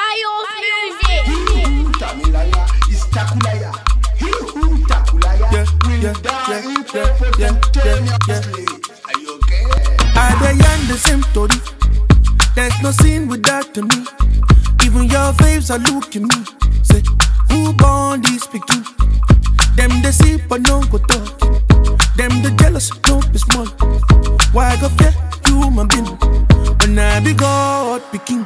Tamilaya is Takulaya. He who Takulaya will die instantaneously. Are you okay? I dey the same story. There's no sin without me. Even your faves are looking me. Say, who born this pikin? Them they see but no go talk. Them the jealous, don't be small. Why go fear human being when I be God picking?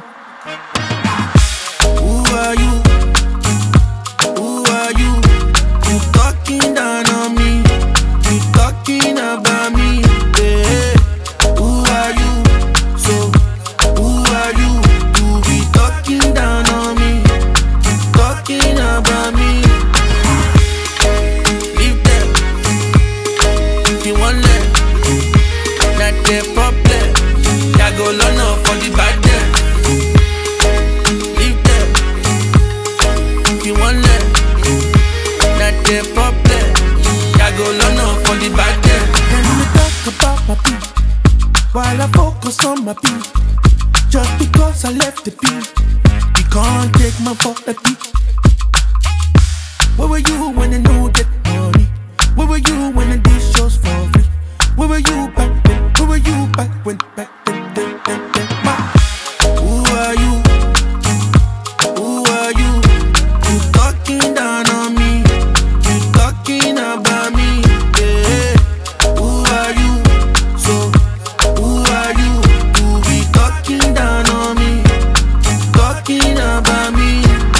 Who are you? Who are you? You talking down on me? You talking about me? Yeah. Who are you? So who are you? You be talking down on me? Talking about me? Leave them. If you want them, not their problem. Ya go learn off for the bad them. Leave them. If you want them, not their problem. Ya go learn off for the bad them. When you talk about my people, while I focus on my people, just because I left the beat, you can't take my fault that beat. Where were you when I knew that money? Where were you when I did shows for free? Where were you back then? Where were you back when back then? Who are you? Who are you? You talking down on me? You talking about me? Yeah. Who are you? So who are you? You be talking down on me? Talking about me?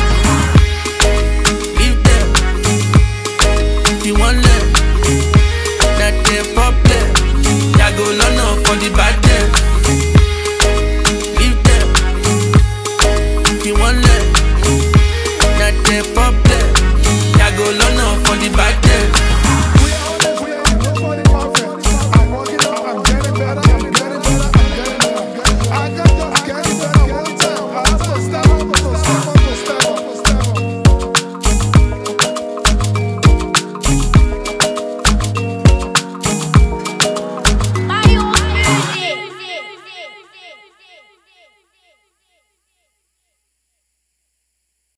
Leave them. If you want them, not their problem. Ya go learn off for the bad them. Leave them. If you want